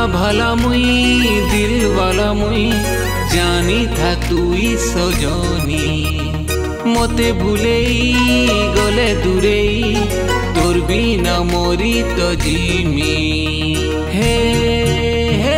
ভালা মুই দিল বালা মুই জানি থা তুই সজনী মতে ভুলেই গলে দূরেই তোর বিনা মরি তো জিমি হে হে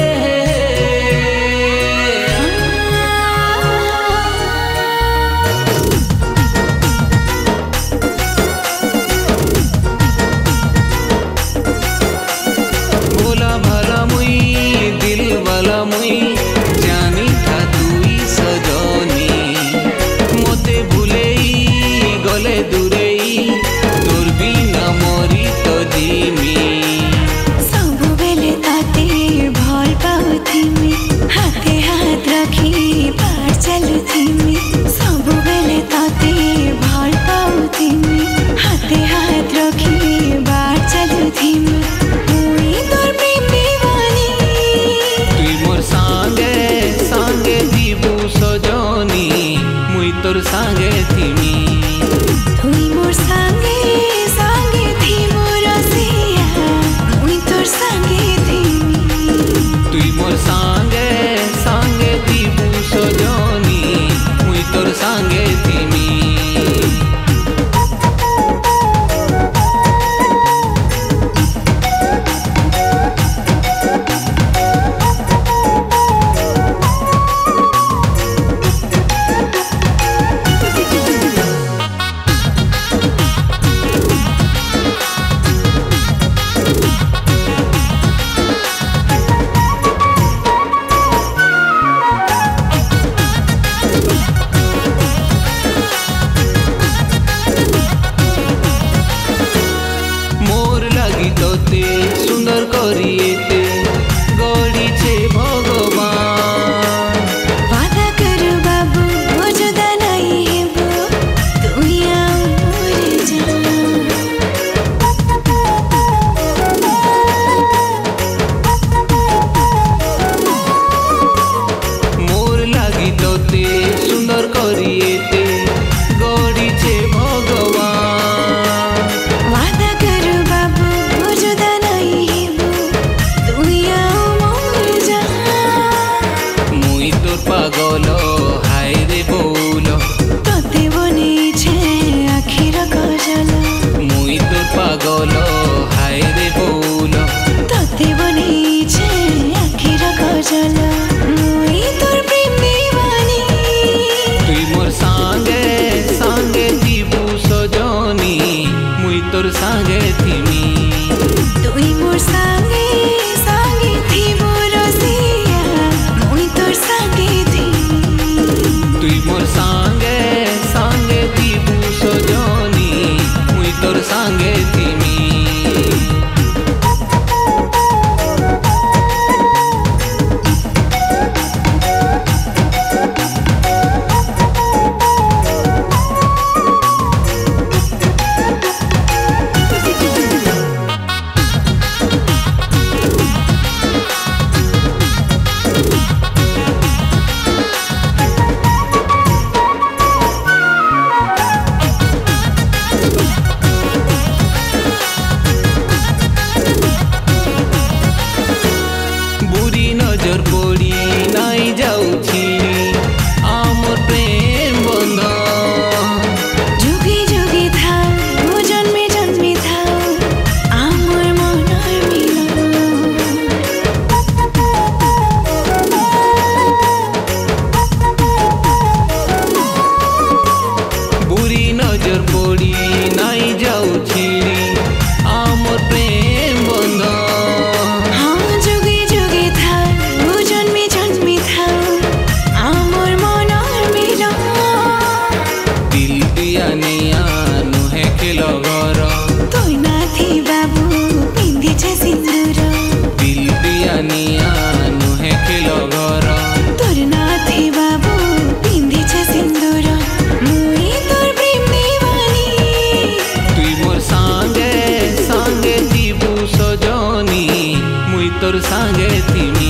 জানি থা তুই সজনী মতে ভুলেই গলে দূরেই তোর বিনা মরি তো জিমি ସବୁବେଳେ ତତେ ଭଲ ପାଉଥିମି ହାତେ ହାତ ରଖି ପାର ଚାଲୁଥିମି ସବୁବେଳେ ତତେ ଭଲ ପାଉଥିମି ହାତେ ହାତ ରଖି ବାଟ ଚାଲୁଥିମି ମୁଇ ତୋର ପ୍ରେମ ଦିୱାନୀ তুই মোর সাঙ্গে সাঙ্গে দিবু সজনী মুই তোর সাঙ্গে থিমি তুই মোর সাঙ্গে সাঙ্গে থিমু রসিয়া মুই তোর সাঙ্গে থিমি তুই মোর সাঙ্গে সাঙ্গে দিবু সজনী মুই তোর সাঙ্গে থিমি তোতে সুন্দর করিয়েতে গড়িছে ভগবান वादा करो बाबू वो जुदा नहीं हेबो तुई आउ मोर जान মোর লাগি তোতে সুন্দর করিয়েতে গড়িছে ভগবান वादा करो बाबू वो जुदा नहीं हेबो तुई आउ मोर जान মুই তোর পাগল হায় রে বৌল तोते बनेछे आखिर कजल মুই তোর পাগল হায় রে বৌল तोते बनेछे आखिर कजल मुई तोर प्रेम दीवानी তুই মোর সাঙ্গে সাঙ্গে দিবু সজনী মুই তোর সাঙ্গে থিমি তুই মোর সাঙ্গে সাঙ্গে থিমু রসিয়া মুই তোর সাঙ্গে থিমি তুই মোর সাঙ্গে সাঙ্গে দিবু সজনী মুই তোর সাঙ্গে থিমি বুড়ি নজর পড়ি নাই যাউছি আমার প্রেম বন্ধন যুগে যুগে থাও ও জন্মে জন্মে থাও আমার মনের মিলন বুড়ি নজর পড়ি নাই যাউছি আমার প্রেম বন্ধন हाँ যুগে যুগে থাও ও জন্মে জন্মে থাও আমার মনের মিলন দিল দিয়া নিয়া নুহে খেল ঘর তুই নাথি বাবু পিন্ধিছে সিন্দুর দিল দিয়া নিয়া নুহে খেল ঘর তোর নাথি বাবু পিন্ধিছে সিন্দুর মুই তোর প্রেম দিবানী তুই মোর সাঙ্গে সাঙ্গে দিবু সজনী মুই তোর সাঙ্গে থিমি